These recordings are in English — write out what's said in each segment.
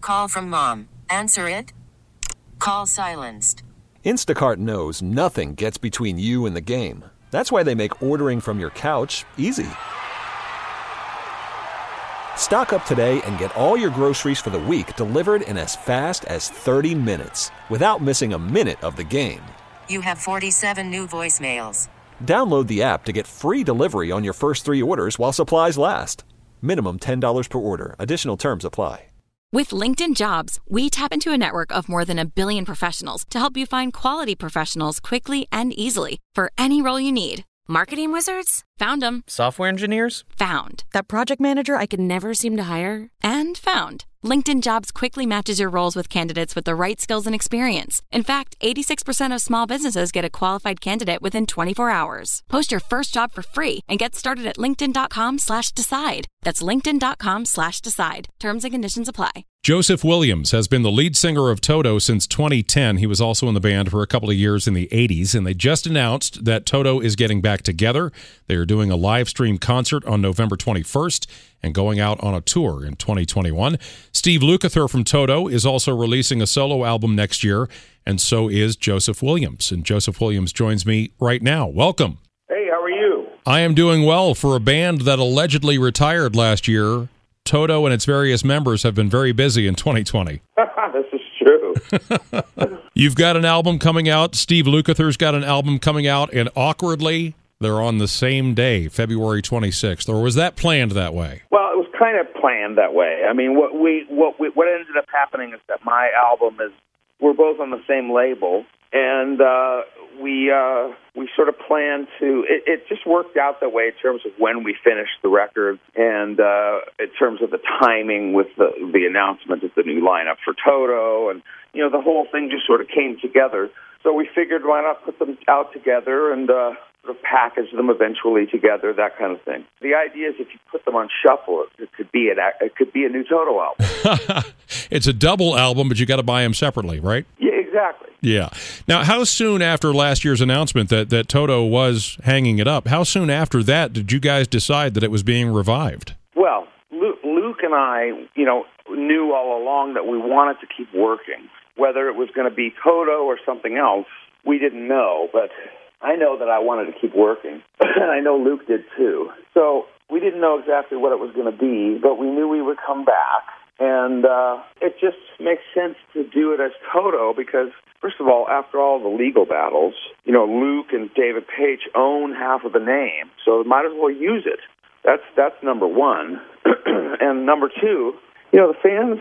Call from mom. Answer it. Call silenced. Instacart knows nothing gets between you and the game. That's why they make ordering from your couch easy. Stock up today and get all your groceries for the week delivered in as fast as 30 minutes without missing a minute of the game. You have 47 new voicemails. Download the app to get free delivery on your first 3 orders while supplies last. Minimum $10 per order. Additional terms apply. With LinkedIn Jobs, we tap into a network of more than 1 billion professionals to help you find quality professionals quickly and easily for any role you need. Marketing wizards? Found them. Software engineers? Found. That project manager I could never seem to hire? And found. LinkedIn Jobs quickly matches your roles with candidates with the right skills and experience. In fact, 86% of small businesses get a qualified candidate within 24 hours. Post your first job for free and get started at linkedin.com/decide. That's linkedin.com/decide. Terms and conditions apply. Joseph Williams has been the lead singer of Toto since 2010. He was also in the band for a couple of years in the 80s, and they just announced that Toto is getting back together. They are doing a live stream concert on November 21st and going out on a tour in 2021. Steve Lukather from Toto is also releasing a solo album next year, and so is Joseph Williams. And Joseph Williams joins me right now. Welcome. Hey, how are you? I am doing well. For a band that allegedly retired last year, Toto and its various members have been very busy in 2020. This is true. You've got an album coming out. Steve Lukather's got an album coming out, and awkwardly, they're on the same day, February 26th. Or was that planned that way? Well, it was kind of planned that way. I mean, what ended up happening is that my album we're both on the same label, and we sort of planned to. It just worked out that way in terms of when we finished the record, and in terms of the timing with the announcement of the new lineup for Toto, and the whole thing just sort of came together. So we figured, why not put them out together and sort of package them eventually together, that kind of thing. The idea is if you put them on shuffle, it could be a new Toto album. It's a double album, but you got to buy them separately, right? Yeah, exactly. Yeah. Now, how soon after last year's announcement that Toto was hanging it up, how soon after that did you guys decide that it was being revived? Well, Luke and I, knew all along that we wanted to keep working. Whether it was going to be Toto or something else, we didn't know, but I know that I wanted to keep working, and I know Luke did too. So we didn't know exactly what it was going to be, but we knew we would come back, and it just makes sense to do it as Toto because, first of all, after all the legal battles, Luke and David Page own half of the name, so might as well use it. That's number one. And number two, the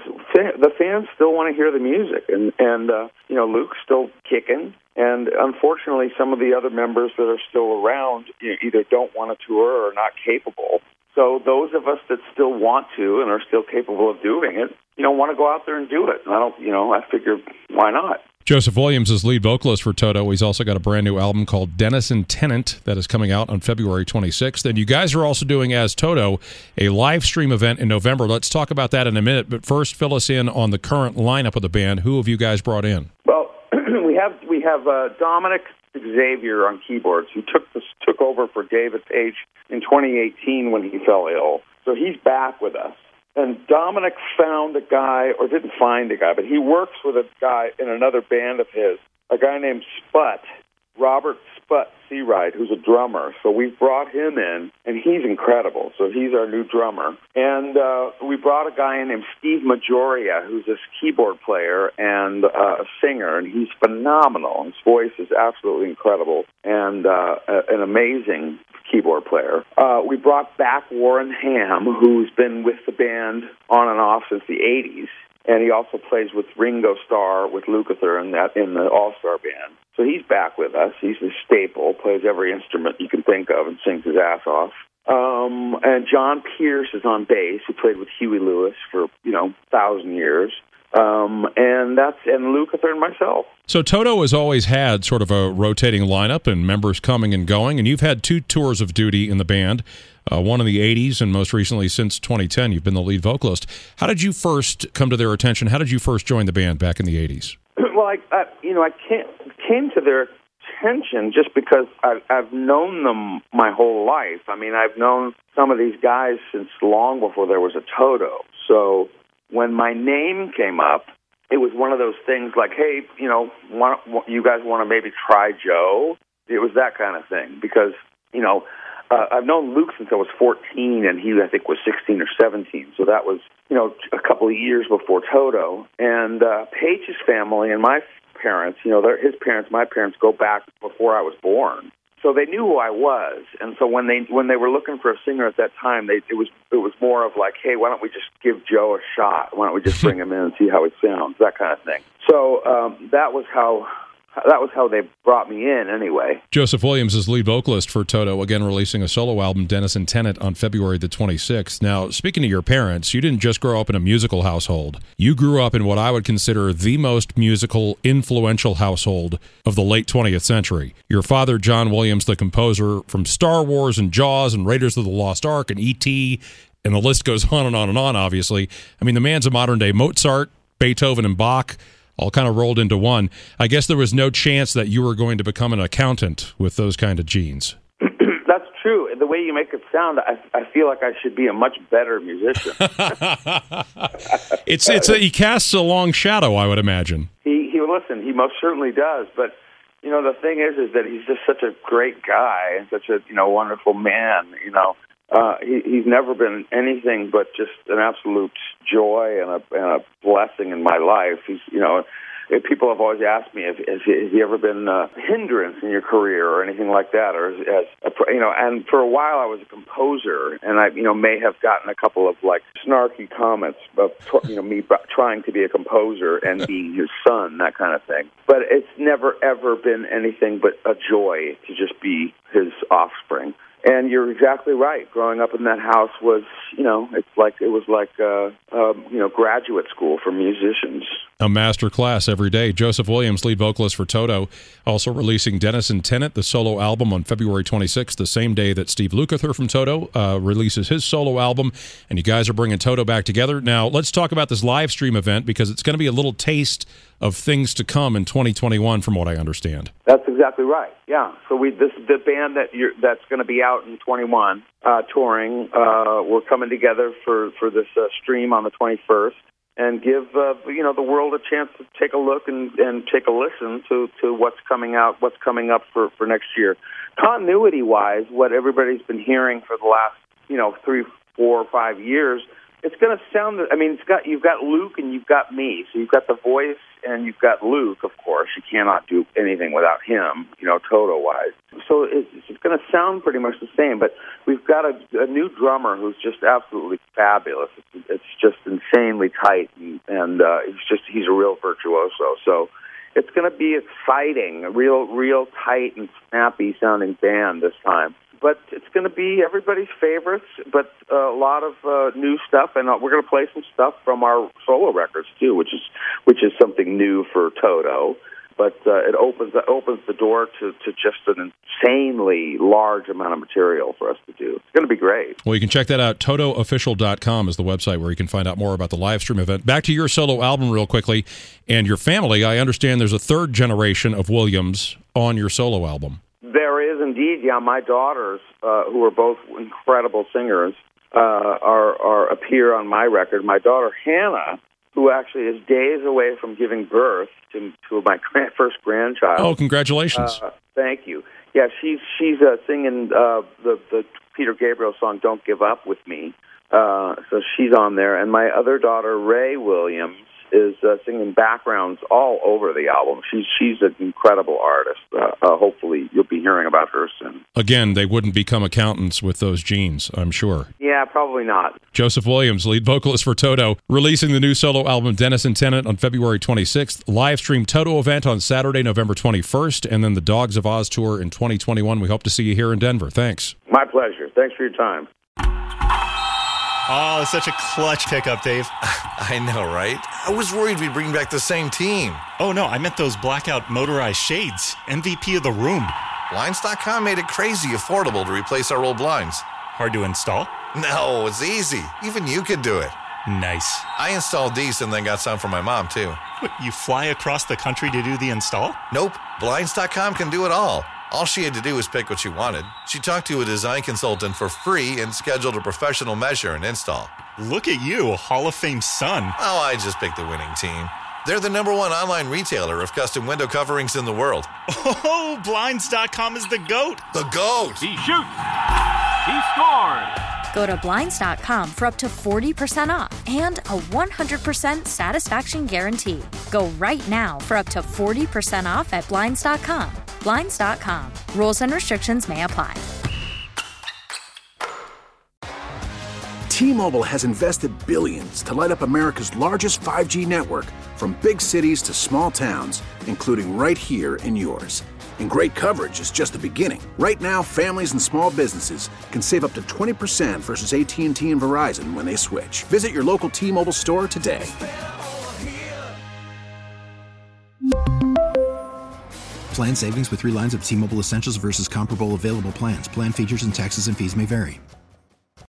fans still want to hear the music, and Luke's still kicking. And unfortunately, some of the other members that are still around either don't want to tour or are not capable. So those of us that still want to and are still capable of doing it, want to go out there and do it. And I figure, why not? Joseph Williams is lead vocalist for Toto. He's also got a brand new album called Denison Tennant that is coming out on February 26th. And you guys are also doing, as Toto, a live stream event in November. Let's talk about that in a minute. But first, fill us in on the current lineup of the band. Who have you guys brought in? Well, we have Dominic Xavier on keyboards, who took over for David Page in 2018 when he fell ill. So he's back with us. And Dominic found a guy, or didn't find a guy, but he works with a guy in another band of his, a guy named Sput, Robert Sput Searide, who's a drummer. So we've brought him in, and he's incredible. So he's our new drummer. And we brought a guy in named Steve Majoria, who's a keyboard player and a singer, and he's phenomenal. His voice is absolutely incredible and an amazing keyboard player. We brought back Warren Ham, who's been with the band on and off since the 80s, and he also plays with Ringo Starr, with Lukather in the All-Star Band. So he's back with us. He's a staple, plays every instrument you can think of and sings his ass off. And John Pierce is on bass, who played with Huey Lewis for, 1,000 years. And Lukather and myself. So Toto has always had sort of a rotating lineup and members coming and going, and you've had 2 tours of duty in the band, one in the 80s and most recently since 2010 you've been the lead vocalist. How did you first come to their attention? How did you first join the band back in the 80s? Well, I came to their attention just because I've known them my whole life. I mean, I've known some of these guys since long before there was a Toto. So when my name came up, it was one of those things like, hey, you know, you guys want to maybe try Joe? It was that kind of thing because, you know, I've known Luke since I was 14, and he, I think, was 16 or 17. So that was, you know, a couple of years before Toto. And Paige's family and my parents, you know, his parents, my parents go back before I was born. So they knew who I was. And so when they were looking for a singer at that time, it was more of like, hey, why don't we just give Joe a shot? Why don't we just bring him in and see how he sounds? That kind of thing. So that was how they brought me in anyway. Joseph Williams is lead vocalist for Toto, again releasing a solo album, Dennis and Tennant, on February the 26th. Now, speaking of your parents, you didn't just grow up in a musical household. You grew up in what I would consider the most musical, influential household of the late 20th century. Your father, John Williams, the composer from Star Wars and Jaws and Raiders of the Lost Ark and E.T., and the list goes on and on and on, obviously. I mean, the man's a modern-day Mozart, Beethoven, and Bach, all kind of rolled into one. I guess there was no chance that you were going to become an accountant with those kind of genes. That's true. The way you make it sound, I feel like I should be a much better musician. He casts a long shadow, I would imagine. He most certainly does. But you know, the thing is that he's just such a great guy and such a wonderful man. You know, he's never been anything but just an absolute joy and a blessing in my life. He's, you know, people have always asked me, has he ever been a hindrance in your career or anything like that, or and for a while I was a composer, and I, may have gotten a couple of like snarky comments of, me trying to be a composer and being his son, that kind of thing. But it's never ever been anything but a joy to just be his offspring. And you're exactly right. Growing up in that house was, it was like graduate school for musicians. A master class every day. Joseph Williams, lead vocalist for Toto, also releasing Dennis and Tennant, the solo album, on February 26th, the same day that Steve Lukather from Toto releases his solo album. And you guys are bringing Toto back together. Now, let's talk about this live stream event, because it's going to be a little taste of things to come in 2021, from what I understand. That's exactly right. Yeah. So this is the band that's going to be out in 21 touring. We're coming together for this stream on the 21st, and give the world a chance to take a look and take a listen to what's coming up for next year. Continuity wise, what everybody's been hearing for the last 3, 4, or 5 years, it's going to sound. I mean, you've got Luke and you've got me, so you've got the voice and you've got Luke. Of course, you cannot do anything without him, Toto wise. So it's going to sound pretty much the same, but we've got a new drummer who's just absolutely fabulous. It's just insanely tight, and he's a real virtuoso. So it's going to be exciting, a real tight and snappy sounding band this time. But it's going to be everybody's favorites, but a lot of new stuff, and we're going to play some stuff from our solo records too, which is something new for Toto. But it opens the door to just an insanely large amount of material for us to do. It's going to be great. Well, you can check that out. TotoOfficial.com is the website where you can find out more about the live stream event. Back to your solo album real quickly, and your family. I understand there's a third generation of Williams on your solo album. There is indeed, yeah. My daughters, who are both incredible singers, appear on my record. My daughter Hannah, who actually is days away from giving birth to my first grandchild. Oh, congratulations! Thank you. Yeah, she's singing the Peter Gabriel song "Don't Give Up with Me," so she's on there. And my other daughter, Ray Williams, is singing backgrounds all over the album. She's an incredible artist. Hopefully you'll be hearing about her soon. Again, they wouldn't become accountants with those genes, I'm sure. Yeah, probably not. Joseph Williams, lead vocalist for Toto, releasing the new solo album Dennis and Tennant on February 26th. Live stream Toto event on Saturday, November 21st, and then the Dogs of Oz tour in 2021. We hope to see you here in Denver. Thanks. My pleasure. Thanks for your time. Oh, such a clutch pickup, Dave. I know, right? I was worried we'd bring back the same team. Oh, no, I meant those blackout motorized shades. MVP of the room. Blinds.com made it crazy affordable to replace our old blinds. Hard to install? No, it's easy. Even you could do it. Nice. I installed these and then got some for my mom, too. What, you fly across the country to do the install? Nope. Blinds.com can do it all. All she had to do was pick what she wanted. She talked to a design consultant for free and scheduled a professional measure and install. Look at you, Hall of Fame son. Oh, I just picked the winning team. They're the #1 online retailer of custom window coverings in the world. Oh, Blinds.com is the GOAT. The GOAT! He shoots! He scores! Go to Blinds.com for up to 40% off and a 100% satisfaction guarantee. Go right now for up to 40% off at Blinds.com. Blinds.com. Rules and restrictions may apply. T-Mobile has invested billions to light up America's largest 5G network, from big cities to small towns, including right here in yours. And great coverage is just the beginning. Right now, families and small businesses can save up to 20% versus AT&T and Verizon when they switch. Visit your local T-Mobile store today. Plan savings with 3 lines of T-Mobile Essentials versus comparable available plans. Plan features and taxes and fees may vary.